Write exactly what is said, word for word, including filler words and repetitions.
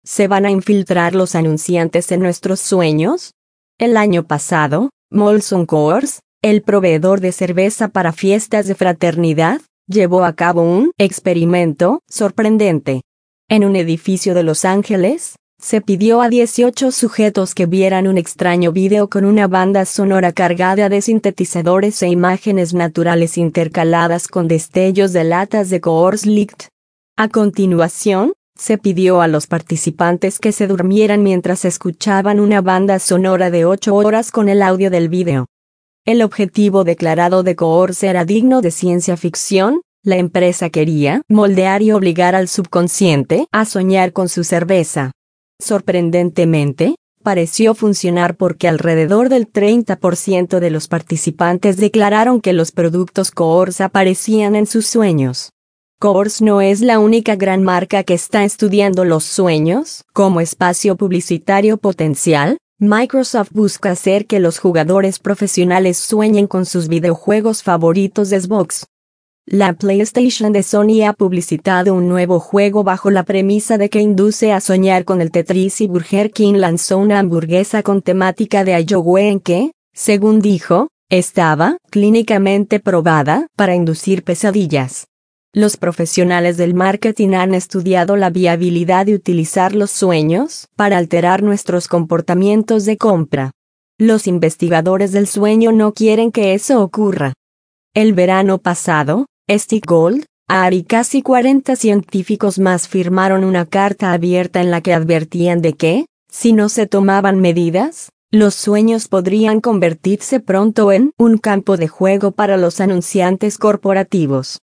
¿Se van a infiltrar los anunciantes en nuestros sueños? El año pasado, Molson Coors, el proveedor de cerveza para fiestas de fraternidad, llevó a cabo un experimento sorprendente. En un edificio de Los Ángeles, se pidió a dieciocho sujetos que vieran un extraño video con una banda sonora cargada de sintetizadores e imágenes naturales intercaladas con destellos de latas de Coors Light. A continuación, se pidió a los participantes que se durmieran mientras escuchaban una banda sonora de ocho horas con el audio del video. El objetivo declarado de Coors era digno de ciencia ficción. La empresa quería moldear y obligar al subconsciente a soñar con su cerveza. Sorprendentemente, pareció funcionar porque alrededor del treinta por ciento de los participantes declararon que los productos Coors aparecían en sus sueños. Coors no es la única gran marca que está estudiando los sueños como espacio publicitario potencial. Microsoft busca hacer que los jugadores profesionales sueñen con sus videojuegos favoritos de Xbox. La PlayStation de Sony ha publicitado un nuevo juego bajo la premisa de que induce a soñar con el Tetris, y Burger King lanzó una hamburguesa con temática de Iowa en que, según dijo, estaba clínicamente probada para inducir pesadillas. Los profesionales del marketing han estudiado la viabilidad de utilizar los sueños para alterar nuestros comportamientos de compra. Los investigadores del sueño no quieren que eso ocurra. El verano pasado, Steve Gold, A R y casi cuarenta científicos más firmaron una carta abierta en la que advertían de que, si no se tomaban medidas, los sueños podrían convertirse pronto en un campo de juego para los anunciantes corporativos.